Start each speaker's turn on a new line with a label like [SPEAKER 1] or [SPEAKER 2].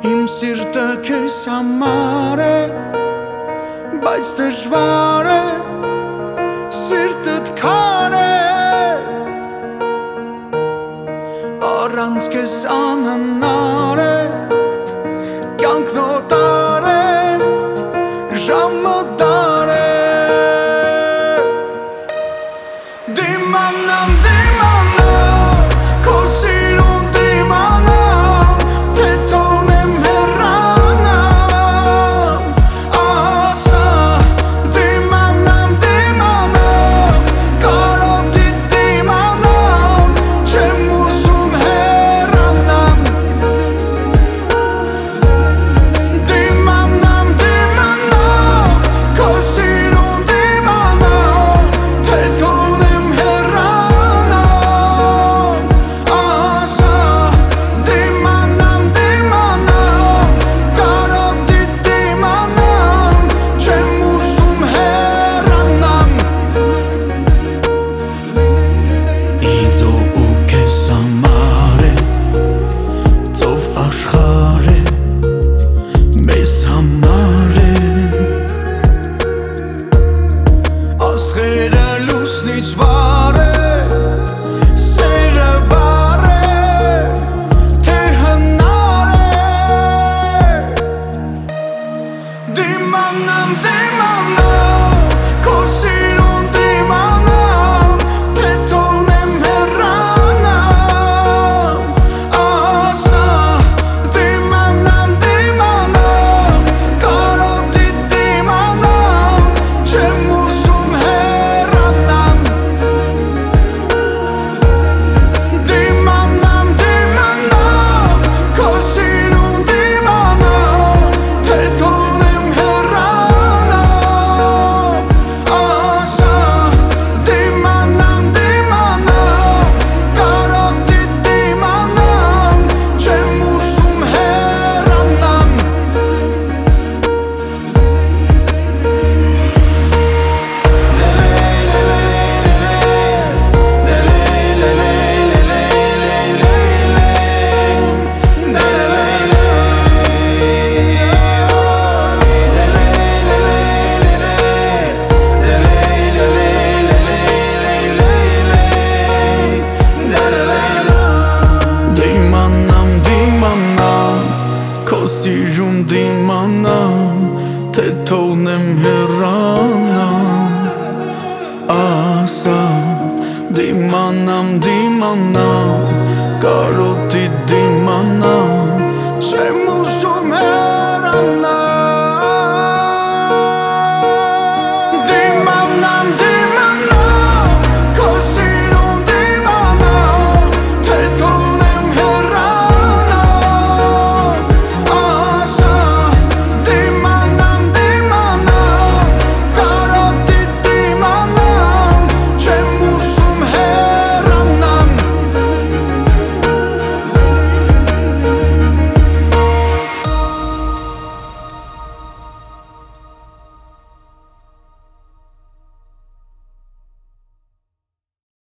[SPEAKER 1] Իմ սիրտը քեզ համար է, բայց դժվար է, սիրտդ քար է, առանց քեզ անհնար է, կյանքն օտար է, ժամը դար է, դիմանամ, դիմանամ, քո սիրուն դիմանամ, թե թողնեմ հեռանամ, ասա, դիմանամ, դիմանամ, կարոտիդ դիմանամ, չեմ ուզում հեռանամ, դիմանամ, դիմանամ, քո սիրուն դիմանամ, թե թողնեմ հեռանամ, ասա, դիմանամ, դիմանամ, կարոտիդ դիմանամ, չեմ ուզում հեռանամ, ինձ ու քեզ համար է, ծով աշխարհ է, մեզ համար է, աստղերը լուսնից վար է, սերը բառ է, թե հնար է, դիմանամ, դիմանամ, քո սիրուն դիմանամ, թե թողնեմ հեռանամ, ասա, դիմանամ, դիմանամ, կարոտիդ դիմանամ, չեմ ուզում հեռանամ, դիմանամ, դիմանամ, քո սիրուն դիմանամ, թե թողնեմ հեռանամ, ասա, դիմանամ, դիմանամ, կարոտիդ դիմանամ, չեմ ուզում հեռանամ, դիմանամ, դիմանամ, քո սիրուն դիմանամ, թե թողնեմ հեռանամ, ասա, դիմանամ, դիմանամ, կարոտիդ դիմանամ, չեմ